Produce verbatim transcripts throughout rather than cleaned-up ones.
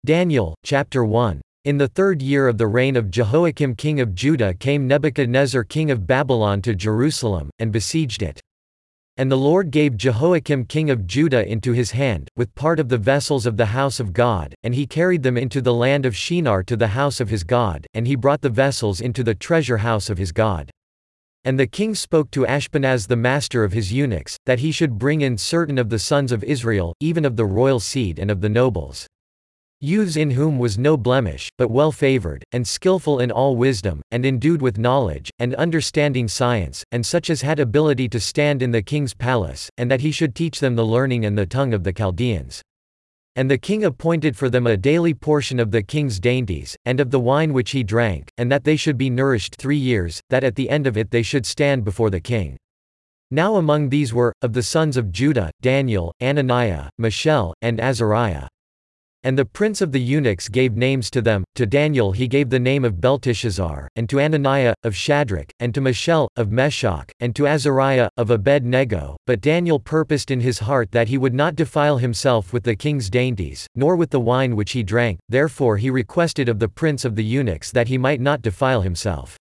Daniel, chapter one. In the third year of the reign of Jehoiakim king of Judah came Nebuchadnezzar king of Babylon to Jerusalem, and besieged it. And the Lord gave Jehoiakim king of Judah into his hand, with part of the vessels of the house of God, and he carried them into the land of Shinar to the house of his God, and he brought the vessels into the treasure house of his God. And the king spoke to Ashpenaz the master of his eunuchs, that he should bring in certain of the sons of Israel, even of the royal seed and of the nobles. Youths in whom was no blemish, but well favored, and skillful in all wisdom, and endued with knowledge, and understanding science, and such as had ability to stand in the king's palace, and that he should teach them the learning and the tongue of the Chaldeans. And the king appointed for them a daily portion of the king's dainties, and of the wine which he drank, and that they should be nourished three years, that at the end of it they should stand before the king. Now among these were, of the sons of Judah, Daniel, Ananiah, Mishael, and Azariah. And the prince of the eunuchs gave names to them. To Daniel he gave the name of Belteshazzar, and to Ananiah, of Shadrach, and to Mishael, of Meshach, and to Azariah, of Abed-nego. But Daniel purposed in his heart that he would not defile himself with the king's dainties, nor with the wine which he drank, therefore he requested of the prince of the eunuchs that he might not defile himself.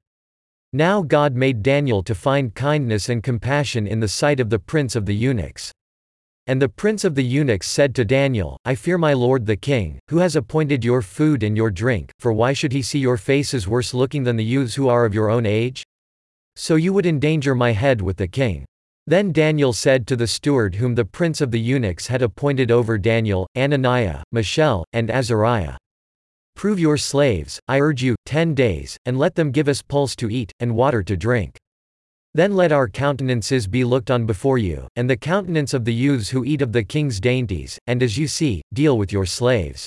Now God made Daniel to find kindness and compassion in the sight of the prince of the eunuchs. And the prince of the eunuchs said to Daniel, I fear my lord the king, who has appointed your food and your drink, for why should he see your faces worse looking than the youths who are of your own age? So you would endanger my head with the king. Then Daniel said to the steward whom the prince of the eunuchs had appointed over Daniel, Ananiah, Mishael, and Azariah. Prove your slaves, I urge you, ten days, and let them give us pulse to eat, and water to drink. Then let our countenances be looked on before you, and the countenance of the youths who eat of the king's dainties, and as you see, deal with your slaves.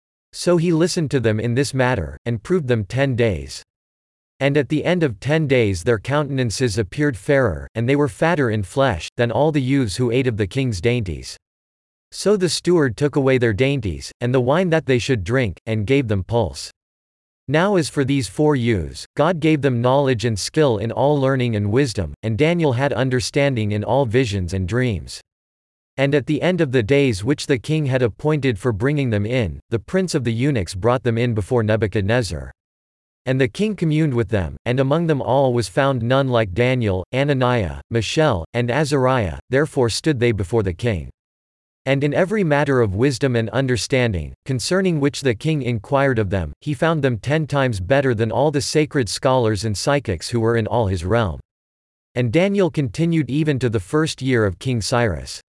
So he listened to them in this matter, and proved them ten days. And at the end of ten days their countenances appeared fairer, and they were fatter in flesh, than all the youths who ate of the king's dainties. So the steward took away their dainties, and the wine that they should drink, and gave them pulse. Now as for these four youths, God gave them knowledge and skill in all learning and wisdom, and Daniel had understanding in all visions and dreams. And at the end of the days which the king had appointed for bringing them in, the prince of the eunuchs brought them in before Nebuchadnezzar. And the king communed with them, and among them all was found none like Daniel, Ananiah, Mishael, and Azariah, therefore stood they before the king. And in every matter of wisdom and understanding, concerning which the king inquired of them, he found them ten times better than all the sacred scholars and psychics who were in all his realm. And Daniel continued even to the first year of King Cyrus.